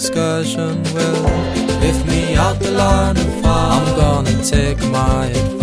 excursion will lift me out the line of fire. I'm gonna take my advice